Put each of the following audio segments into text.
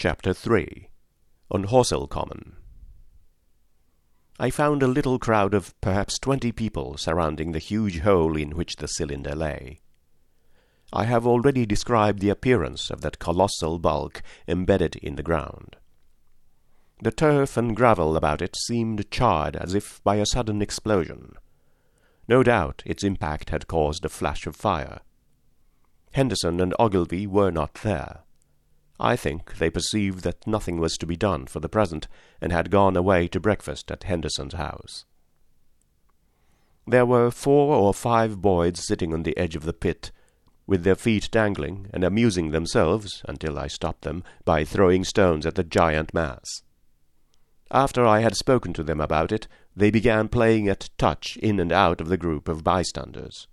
Chapter 3 On Horsell Common. I found a little crowd of perhaps 20 people surrounding the huge hole in which the cylinder lay. I have already described the appearance of that colossal bulk embedded in the ground. The turf and gravel about it seemed charred as if by a sudden explosion. No doubt its impact had caused a flash of fire. Henderson and Ogilvy were not there. I think they perceived that nothing was to be done for the present, and had gone away to breakfast at Henderson's house. There were 4 or 5 boys sitting on the edge of the pit, with their feet dangling, and amusing themselves, until I stopped them, by throwing stones at the giant mass. After I had spoken to them about it, they began playing at touch in and out of the group of bystanders.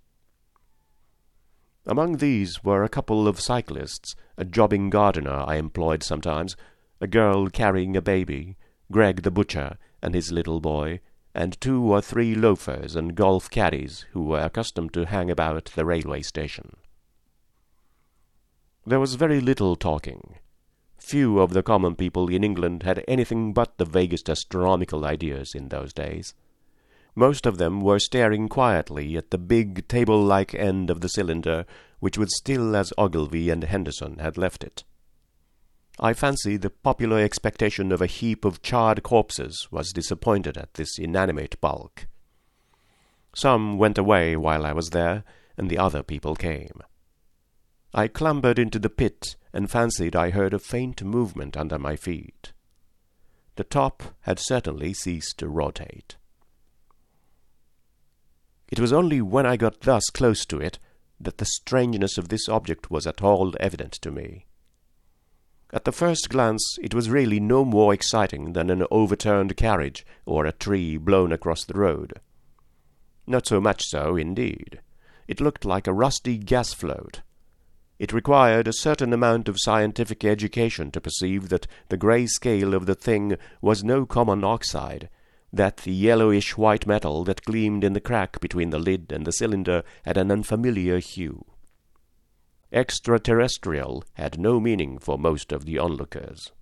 Among these were a couple of cyclists, a jobbing gardener I employed sometimes, a girl carrying a baby, Greg the butcher and his little boy, and 2 or 3 loafers and golf caddies who were accustomed to hang about the railway station. There was very little talking. Few of the common people in England had anything but the vaguest astronomical ideas in those days. Most of them were staring quietly at the big table-like end of the cylinder, which was still as Ogilvy and Henderson had left it. I fancy the popular expectation of a heap of charred corpses was disappointed at this inanimate bulk. Some went away while I was there, and the other people came. I clambered into the pit and fancied I heard a faint movement under my feet. The top had certainly ceased to rotate. It was only when I got thus close to it that the strangeness of this object was at all evident to me. At the first glance it was really no more exciting than an overturned carriage or a tree blown across the road. Not so much so, indeed. It looked like a rusty gas float. It required a certain amount of scientific education to perceive that the grey scale of the thing was no common oxide, that the yellowish-white metal that gleamed in the crack between the lid and the cylinder had an unfamiliar hue. Extraterrestrial had no meaning for most of the onlookers.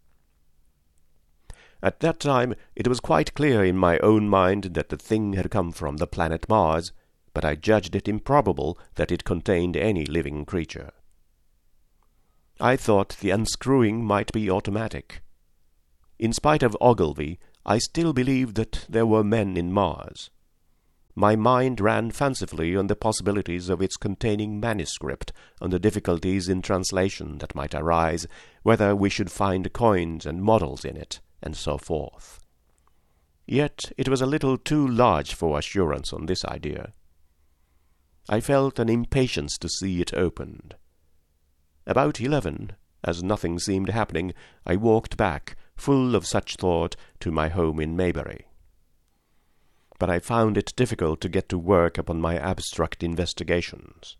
At that time it was quite clear in my own mind that the thing had come from the planet Mars, but I judged it improbable that it contained any living creature. I thought the unscrewing might be automatic. In spite of Ogilvy, I still believed that there were men in Mars. My mind ran fancifully on the possibilities of its containing manuscript, on the difficulties in translation that might arise, whether we should find coins and models in it, and so forth. Yet it was a little too large for assurance on this idea. I felt an impatience to see it opened. About 11, as nothing seemed happening, I walked back, full of such thought, to my home in Maybury. But I found it difficult to get to work upon my abstract investigations.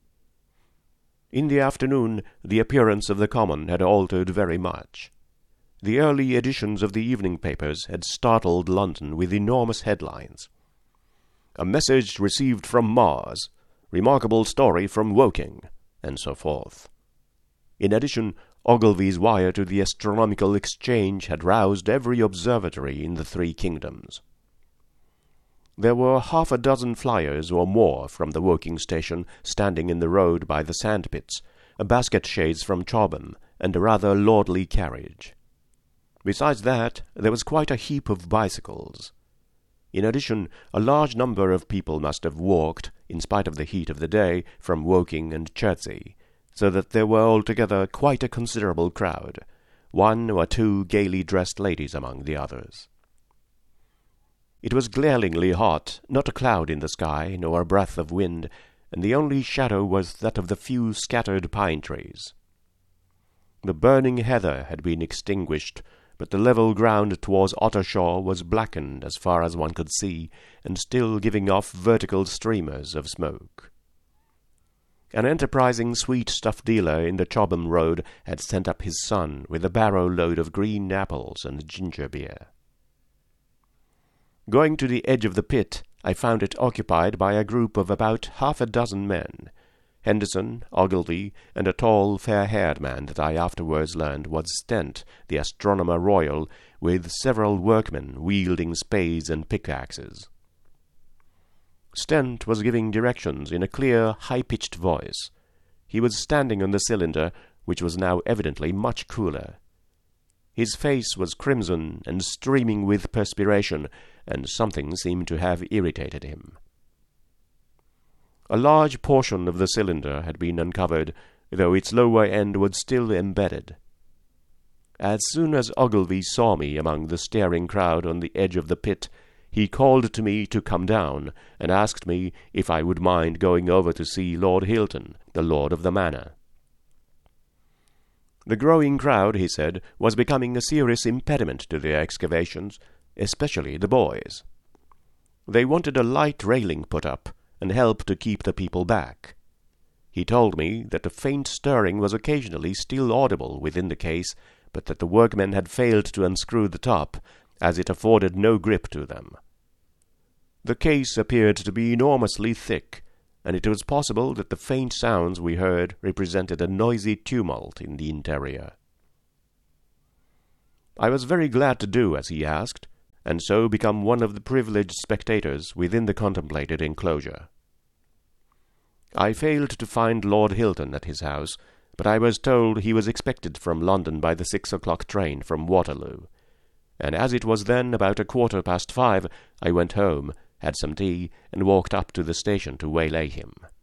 In the afternoon the appearance of the common had altered very much. The early editions of the evening papers had startled London with enormous headlines. "A message received from Mars," "Remarkable story from Woking," and so forth. In addition, Ogilvy's wire to the Astronomical Exchange had roused every observatory in the 3 kingdoms. There were 6 flyers or more from the Woking station standing in the road by the sandpits, a basket chaise from Chobham, and a rather lordly carriage. Besides that, there was quite a heap of bicycles. In addition, a large number of people must have walked, in spite of the heat of the day, from Woking and Chertsey, so that there were altogether quite a considerable crowd, 1 or 2 gaily dressed ladies among the others. It was glaringly hot, not a cloud in the sky, nor a breath of wind, and the only shadow was that of the few scattered pine trees. The burning heather had been extinguished, but the level ground towards Ottershaw was blackened as far as one could see, and still giving off vertical streamers of smoke. An enterprising sweet-stuff dealer in the Chobham Road had sent up his son with a barrow-load of green apples and ginger beer. Going to the edge of the pit, I found it occupied by a group of about 6 men. Henderson, Ogilvy, and a tall, fair-haired man that I afterwards learned was Stent, the Astronomer Royal, with several workmen wielding spades and pickaxes. Stent was giving directions in a clear, high-pitched voice. He was standing on the cylinder, which was now evidently much cooler. His face was crimson and streaming with perspiration, and something seemed to have irritated him. A large portion of the cylinder had been uncovered, though its lower end was still embedded. As soon as Ogilvy saw me among the staring crowd on the edge of the pit, he called to me to come down, and asked me if I would mind going over to see Lord Hilton, the lord of the manor. The growing crowd, he said, was becoming a serious impediment to the excavations, especially the boys. They wanted a light railing put up, and help to keep the people back. He told me that a faint stirring was occasionally still audible within the case, but that the workmen had failed to unscrew the top, as it afforded no grip to them. The case appeared to be enormously thick, and it was possible that the faint sounds we heard represented a noisy tumult in the interior. I was very glad to do as he asked, and so become one of the privileged spectators within the contemplated enclosure. I failed to find Lord Hilton at his house, but I was told he was expected from London by the 6 o'clock train from Waterloo, and as it was then about 5:15, I went home, had some tea, and walked up to the station to waylay him.